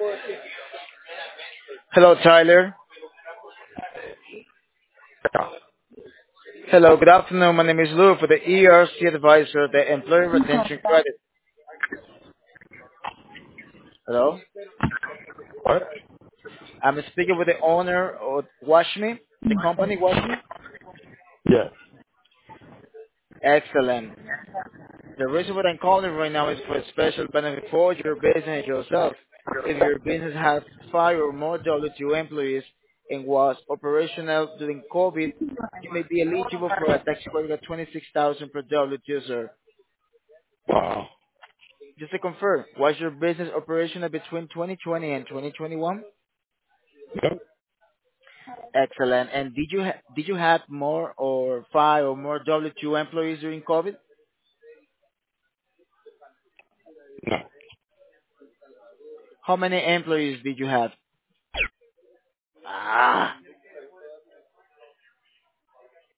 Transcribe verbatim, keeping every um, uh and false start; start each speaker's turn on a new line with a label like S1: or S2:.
S1: Hello, Tyler. Hello, good afternoon. My name is Lou for the E R C advisor, the Employee Retention Credit. Hello.
S2: What?
S1: I'm speaking with the owner of WashMe, the company WashMe.
S2: Yes.
S1: Excellent. The reason what I'm calling right now is for a special benefit for your business yourself. If your business has five or more W two employees and was operational during COVID, you may be eligible for a tax credit of twenty-six thousand per W two, sir.
S2: Wow.
S1: Just to confirm, was your business operational between twenty twenty and twenty twenty-one?
S2: Yep.
S1: Excellent. And did you ha- did you have more or five or more W two employees during COVID?
S2: No.
S1: How many employees did you have?